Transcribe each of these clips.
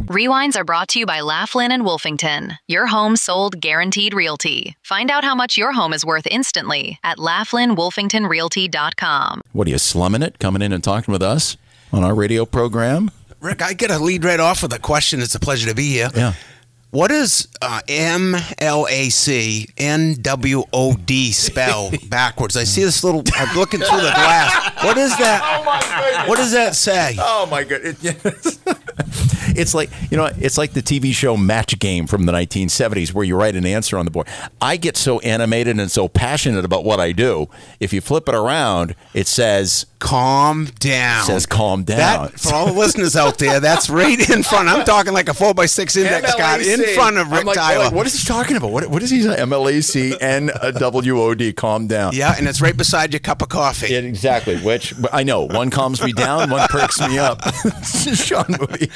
Rewinds are brought to you by Laughlin and Wolfington. Your home sold guaranteed realty. Find out how much your home is worth instantly at LaughlinWolfingtonRealty.com. What are you, slumming it, coming in and talking with us on our radio program? Rick, I get a lead right off with a question. It's a pleasure to be here. Yeah. What does MLACNWOD spell backwards? I see this little, I'm looking through the glass. What is that? Oh, my goodness. What does that say? Oh, my goodness. It's like, it's like the TV show Match Game from the 1970s where you write an answer on the board. I get so animated and so passionate about what I do. If you flip it around, it says... Calm down. It says calm down. That, for all the listeners out there, that's right in front. I'm talking like a 4x6 index card in front of Rick Tyler. What is he talking about? What is he saying? MLACNWOD, calm down. Yeah, and it's right beside your cup of coffee. Yeah, exactly. Which, I know, one calms me down, one perks me up. Sean Moody.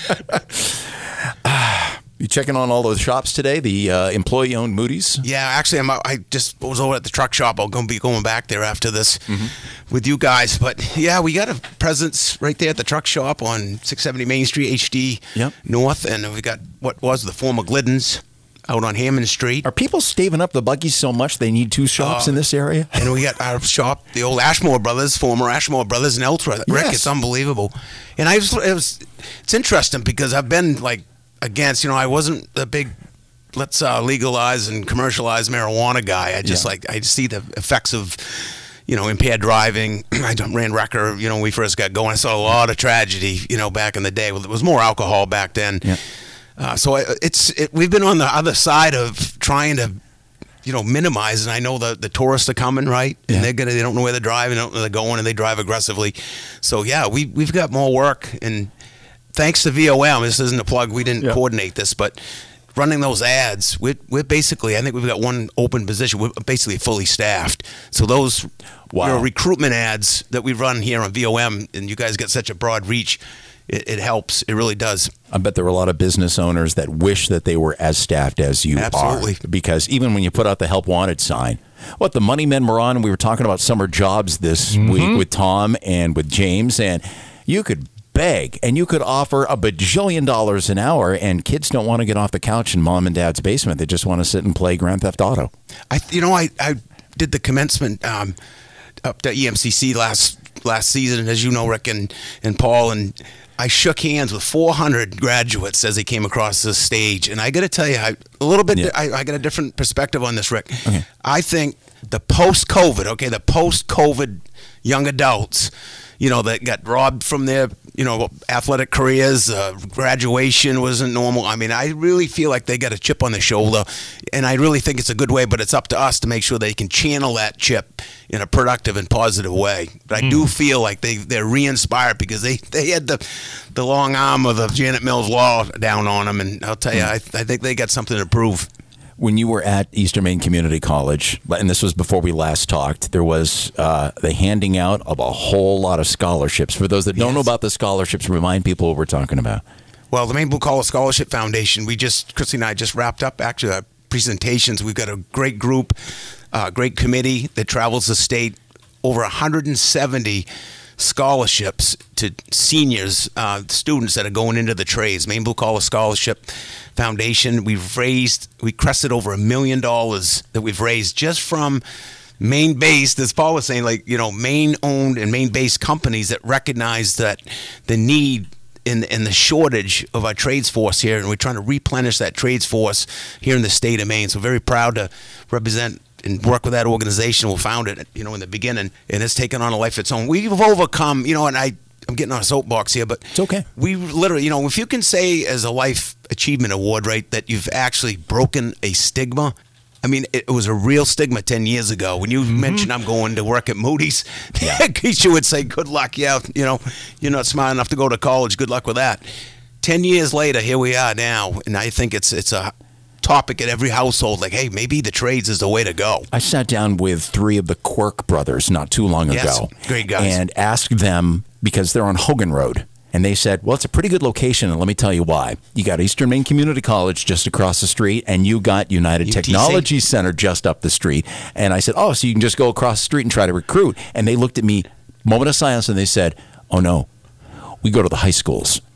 You checking on all those shops today, the employee-owned Moody's? Yeah, actually, I just was over at the truck shop. I'm going to be going back there after this with you guys. But, yeah, we got a presence right there at the truck shop on 670 Main Street, HD North. And we got what was the former Glidden's out on Hammond Street. Are people staving up the buggies so much they need two shops in this area? And we got our shop, the old Ashmore Brothers, former Ashmore Brothers in Eltra. Rick, it's unbelievable. And it's interesting because I've been, like, against, I wasn't a big let's legalize and commercialize marijuana guy. I just I see the effects of, impaired driving. I ran Wrecker, when we first got going. I saw a lot of tragedy, back in the day. Well, it was more alcohol back then. Yeah. So we've been on the other side of trying to, minimize. And I know the tourists are coming, right? And they don't know where they're driving, they don't know where they're going, and they drive aggressively. So yeah, we've got more work. And thanks to VOM, this isn't a plug, we didn't coordinate this, but running those ads, we're basically, I think we've got one open position. We're basically fully staffed. So those recruitment ads that we run here on VOM, and you guys get such a broad reach, it helps. It really does. I bet there are a lot of business owners that wish that they were as staffed as you are. Because even when you put out the Help Wanted sign, the Money Men were on, and we were talking about summer jobs this week with Tom and with James, and you could beg and you could offer $1 bajillion an hour, and kids don't want to get off the couch in mom and dad's basement. They just want to sit and play Grand Theft Auto. I did the commencement up to EMCC last season, as you know, Rick and Paul, and I shook hands with 400 graduates as they came across this stage. And I got to tell you, I got a different perspective on this, Rick. Okay. I think the post-COVID young adults, that got robbed from their, athletic careers, graduation wasn't normal. I mean, I really feel like they got a chip on their shoulder, and I really think it's a good way, but it's up to us to make sure they can channel that chip in a productive and positive way. But I do feel like they're re-inspired because they had the long arm of the Janet Mills Law down on them, and I'll tell you, I think they got something to prove. When you were at Eastern Maine Community College, and this was before we last talked, there was the handing out of a whole lot of scholarships. For those that don't know about the scholarships, remind people what we're talking about. Well, the Maine Blue Collar Scholarship Foundation, Christy and I just wrapped up actually our presentations. We've got a great group, great committee that travels the state, over 170 scholarships to seniors, students that are going into the trades. Maine Blue Collar Scholarship Foundation, we crested over $1 million that we've raised just from Maine-based, as Paul was saying, Maine-owned and Maine-based companies that recognize that the need in the shortage of our trades force here, and we're trying to replenish that trades force here in the state of Maine. So very proud to represent and work with that organization. We founded it, in the beginning, and it's taken on a life of its own. We've overcome, and I'm getting on a soapbox here, but it's okay. We literally, if you can say as a life achievement award, right, that you've actually broken a stigma. I mean, it was a real stigma 10 years ago. When you mentioned I'm going to work at Moody's, Keisha would say, good luck. Yeah, you're not smart enough to go to college. Good luck with that. 10 years later, here we are now, and I think it's a topic at every household, like, hey, maybe the trades is the way to go. I sat down with 3 of the Quirk brothers not too long ago. Great guys. And asked them, because they're on Hogan Road, and they said, well, it's a pretty good location, and let me tell you why. You got Eastern Maine Community College just across the street, and you got United UTC Technology Center just up the street. And I said, oh, so you can just go across the street and try to recruit. And they looked at me, moment of silence, and they said, oh, no, we go to the high schools.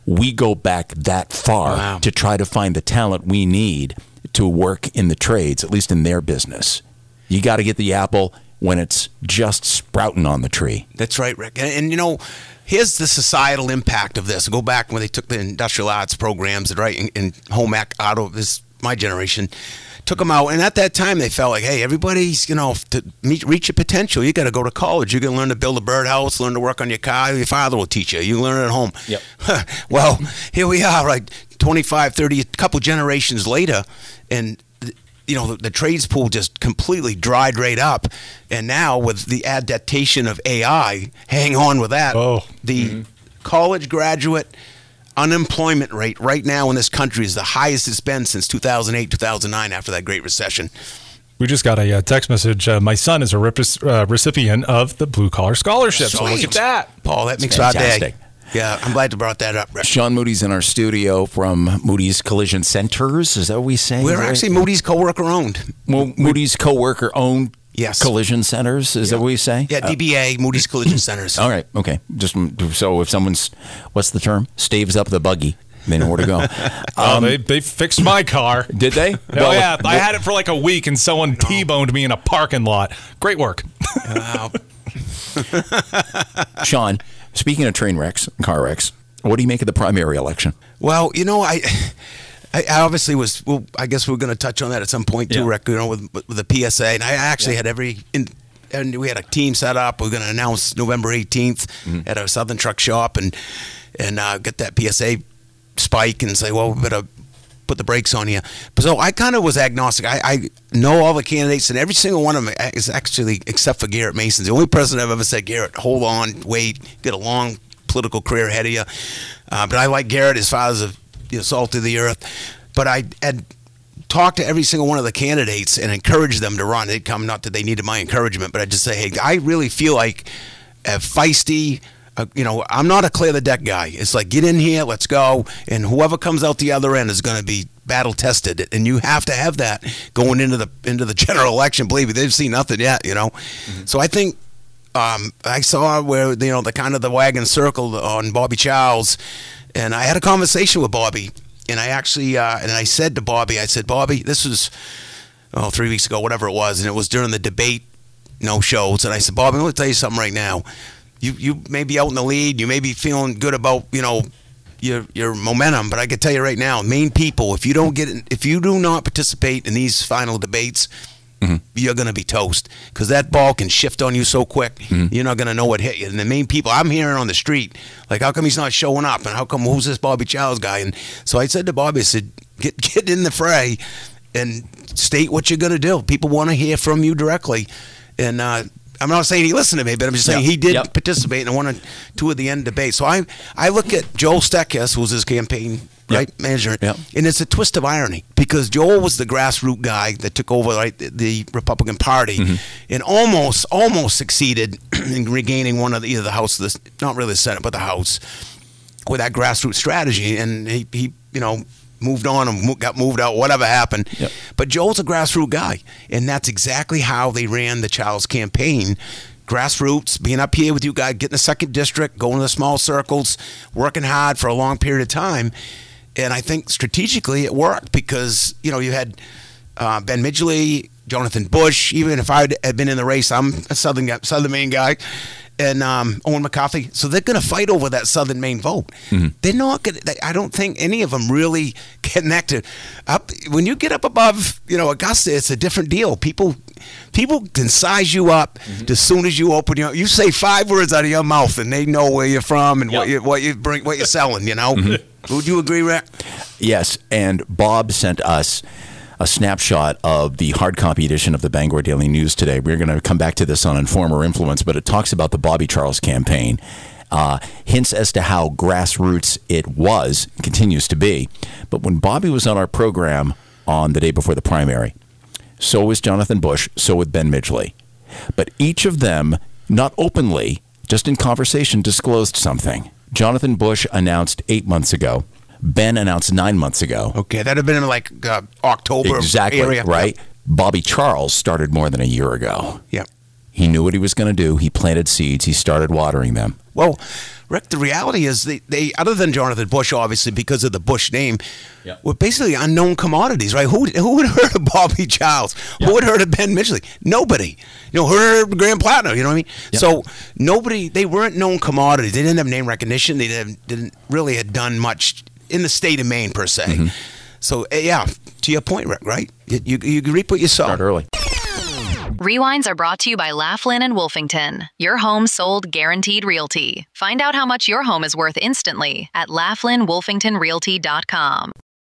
we go back that far to try to find the talent we need to work in the trades, at least in their business. You got to get the apple when it's just sprouting on the tree. That's right, Rick. And here's the societal impact of this. Go back when they took the industrial arts programs, right, in home ec out of this, my generation, took them out. And at that time, they felt like, hey, everybody's, to reach your potential, you got to go to college. You got to learn to build a birdhouse, learn to work on your car. Your father will teach you. You learn it at home. Yep. Well, here we are, right, 25, 30, a couple generations later, and the trades pool just completely dried right up. And now with the adaptation of AI, hang on with that, the college graduate unemployment rate right now in this country is the highest it's been since 2008, 2009 after that Great Recession. We just got a text message. My son is a recipient of the Blue Collar Scholarship. So look at that. Paul, that makes our day. Yeah, I'm glad you brought that up, Rick. Sean Moody's in our studio from Moody's Collision Centers. Is that what we say? We're actually Moody's coworker owned. Moody's coworker owned collision centers. Is that what we say? Yeah, DBA, Moody's Collision Centers. All right, okay. Just so if someone's, what's the term? Staves up the buggy. They know where to go. They fixed my car. Did they? Oh, yeah. I had it for like a week, and someone T-boned me in a parking lot. Great work. Wow. Sean, speaking of train wrecks, car wrecks, what do you make of the primary election? Well, I obviously was. Well, I guess we're going to touch on that at some point too, Rick. With the PSA, and I actually had and we had a team set up. We're going to announce November 18th at our Southern Truck Shop, and get that PSA spike and say, well, we better put the brakes on you. So I kind of was agnostic. I know all the candidates, and every single one of them is actually, except for Garrett Mason, the only president I've ever said, Garrett, hold on, wait, get a long political career ahead of you. But I like Garrett. His father's salt of the earth. But I had talked to every single one of the candidates and encouraged them to run. They'd come, not that they needed my encouragement, but I'd just say, hey, I really feel like a feisty, I'm not a clear the deck guy. It's like, get in here, let's go, and whoever comes out the other end is going to be battle tested, and you have to have that going into the general election. Believe me, they've seen nothing yet, So I think I saw where the kind of the wagon circled on Bobby Charles, and I had a conversation with Bobby, and I actually and I said to Bobby, Bobby, this was 3 weeks ago, whatever it was, and it was during the debate shows, and I said, Bobby, let me tell you something right now. You may be out in the lead. You may be feeling good about your momentum, but I can tell you right now, main people, if you do not participate in these final debates, you're going to be toast, because that ball can shift on you so quick. You're not going to know what hit you. And the main people I'm hearing on the street, like, how come he's not showing up, and how come, who's this Bobby Charles guy? And so I said to Bobby, I said, get in the fray and state what you're going to do. People want to hear from you directly, and I'm not saying he listened to me, but I'm just saying he did participate in one or two of the end debates. So I look at Joel Steckes, who was his campaign manager, and it's a twist of irony, because Joel was the grassroots guy that took over the Republican Party and almost succeeded in regaining one of either the House, not really the Senate, but the House, with that grassroots strategy. And he moved on and got moved out, whatever happened. But Joel's a grassroots guy, and that's exactly how they ran the Charles campaign. Grassroots, being up here with you guys, getting a second district, going to the small circles, working hard for a long period of time. And I think strategically it worked, because, you had Ben Midgley, Jonathan Bush. Even if I had been in the race, I'm a Southern Maine guy, and Owen McCarthy. So they're going to fight over that Southern Maine vote. They're not going to. I don't think any of them really connected. When you get up above, Augusta, it's a different deal. People can size you up as soon as you open you say 5 words out of your mouth, and they know where you're from and what you bring, what you're selling. Would you agree, Rick? Yes, and Bob sent us a snapshot of the hard copy edition of the Bangor Daily News today. We're going to come back to this on Inform or Influence, but it talks about the Bobby Charles campaign. Hints as to how grassroots it was, continues to be. But when Bobby was on our program on the day before the primary, so was Jonathan Bush, so was Ben Midgley. But each of them, not openly, just in conversation, disclosed something. Jonathan Bush announced 8 months ago. Ben announced 9 months ago. Okay, that had been in like October exactly area. Right. Bobby Charles started more than a year ago. Yeah. He knew what he was going to do. He planted seeds. He started watering them. Well, Rick, the reality is they other than Jonathan Bush, obviously, because of the Bush name, were basically unknown commodities, right? Who would have heard of Bobby Childs? Who would have heard of Ben Midgley? Nobody. Heard of Graham Plattner, you know what I mean? So nobody, they weren't known commodities. They didn't have name recognition. They didn't really have done much in the state of Maine, per se. Mm-hmm. So, to your point, Rick, right? You reap what you sow. Start early. Rewinds are brought to you by Laughlin and Wolfington. Your home sold guaranteed realty. Find out how much your home is worth instantly at LaughlinWolfingtonRealty.com.